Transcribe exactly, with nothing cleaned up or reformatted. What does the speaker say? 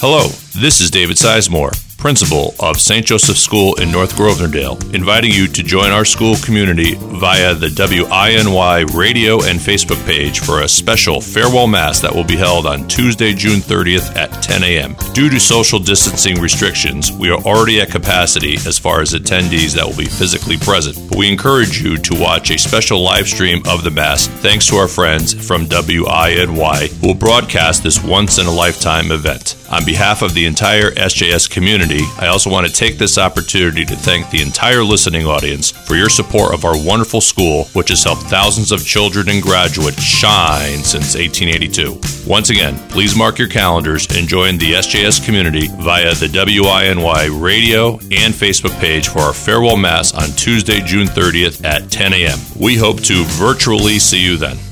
Hello, this is David Sizemore, principal of Saint Joseph School in North Grosvenordale, inviting you to join our school community via the W I N Y radio and Facebook page for a special farewell mass that will be held on Tuesday, June thirtieth at ten a.m. Due to social distancing restrictions, we are already at capacity as far as attendees that will be physically present, but we encourage you to watch a special live stream of the mass thanks to our friends from W I N Y who will broadcast this once-in-a-lifetime event. On behalf of the entire S J S community, I also want to take this opportunity to thank the entire listening audience for your support of our wonderful school, which has helped thousands of children and graduates shine since eighteen eighty-two. Once again, please mark your calendars and join the S J S community via the W I N Y radio and Facebook page for our farewell mass on Tuesday, June thirtieth at ten a.m. We hope to virtually see you then.